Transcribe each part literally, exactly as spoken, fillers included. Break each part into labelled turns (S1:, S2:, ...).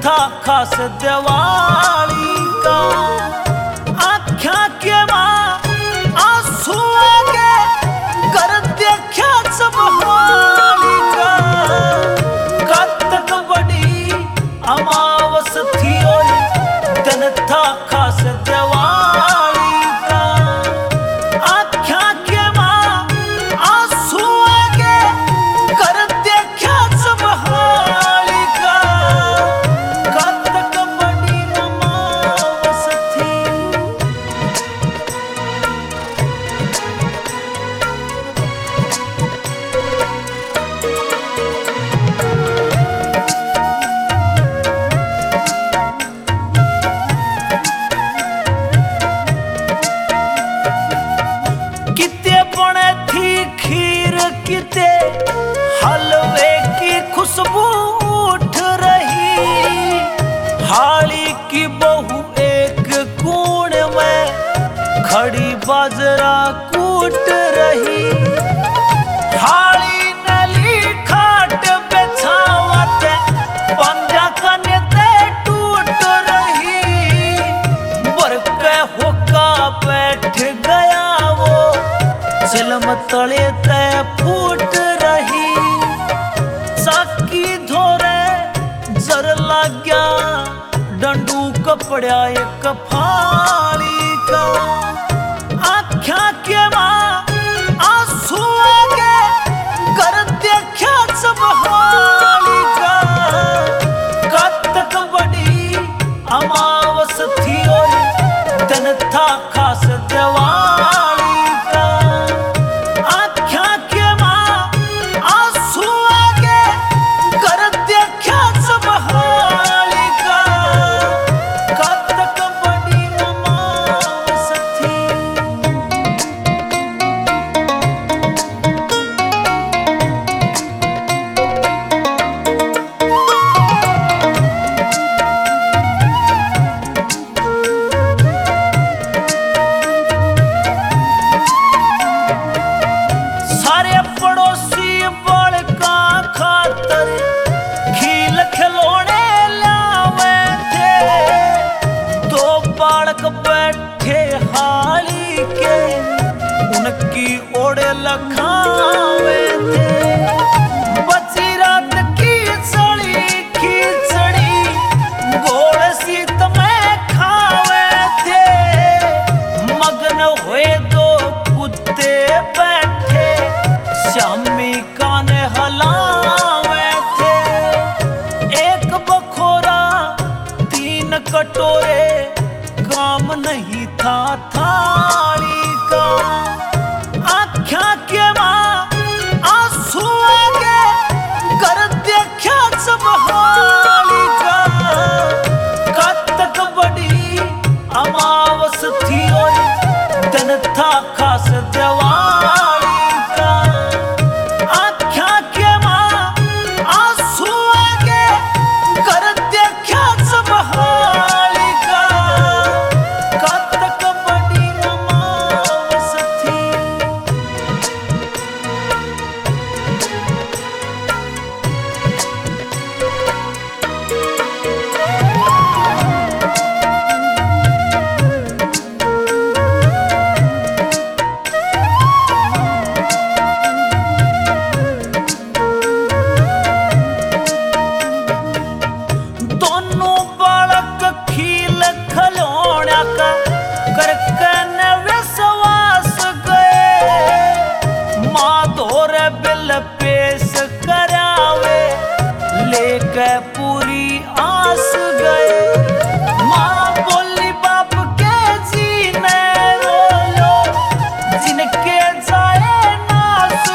S1: था खास दिवाली का। आख्या के माँ आंसू आगे कर देखा सब हाली का। कतक बड़ी अमावस थी और दिन था खास दिवाली का। आख्या के माँ आंसू आगे कर देखा सब हाली का। कतक बड़ी अमावस थी। किते बने थी खीर किते हलवे की खुशबू उठ रही। हाली की बहू एक कोण में खड़ी बाजरा कूट रही। हाली नली खाट बिछावते पंजा कने ते टूट रही। बरके होका बैठ गया वो चिलम तले ते फूट रही। साकी धोरे जर लाग्या डंडू कपड़ा एक फाली का। आख्या के माँ आंसू आगे कर देखा सब हाली का। कतक बड़ी अमावस थी और दिन था खास दिवाली का। आख्या के माँ आंसू आगे कर देखा सब हाली का। कतक बड़ी अमावस थी। सारे पड़ोसी बड़का खातर खील खिलौने लावे थे। दो बालक बैठे हाली के उनकी ओढ़े लखावे थे। बची रात की सड़ी खिचड़ी गोड़ सीत में खावे थे। मगन हुए दो कुत्ते बैठे श्यामी कान हलावे थे। एक बखोरा तीन कटोरे काम नहीं था थाली का। आख्या के माँ आंसू आगे कर देखा सब हाली का। कतक बड़ी अमावस थी और दिन था खास दिवाली का। आख्या के माँ आंसू आगे कर देखा सब हाली का। कतक बड़ी अमावस थी। दोनों बालक खील खिलौना का करके न विश्वास गए। माँ धोरे बिल पेश करावे लेके पूरी आस गए। माँ बोली बाप के जीने रोलो जिनके जाए नास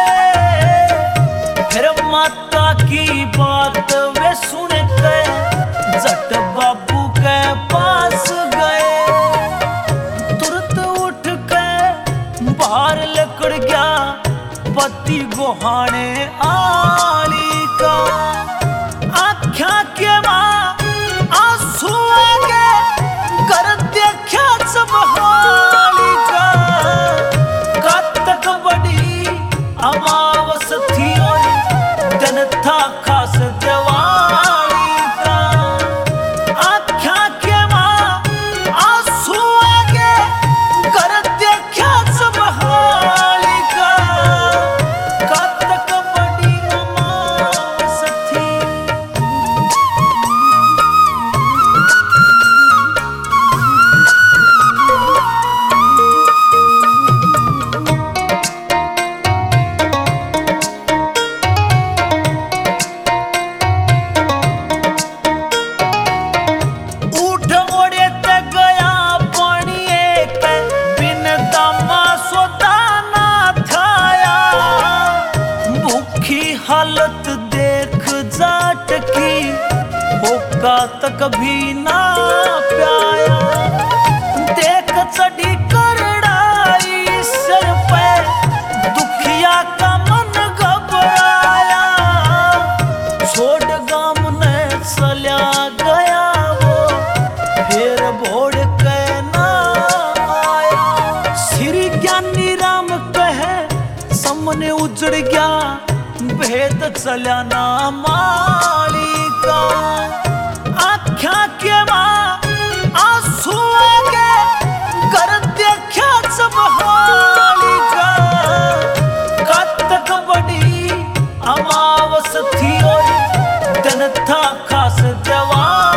S1: गए। फिर माता की बात वे सुन के जट बाबू के पास गए। तुरंत उठ के बाहर लकड़ गया पति गोहाने आली का। आख्या के माँ आंसू आगे कर देखा सब हाली का। कतक बड़ी अमावस थी और दिन था खास दिवाली का। कातक भी ना प्याया। देख चढ़ी करड़ाई सिर पे दुखिया का मन घबराया। छोड़ गाम ने चल्या गया वो फिर भोड़ के ना आया। श्री ज्ञानी राम कहे सामने उजड़ गया भेद चल्या ना माली का। आख्या के मां आंसू आगे कर देखा सब हाली का। कातक बड़ी अमावस थी और दिन था खास जवान।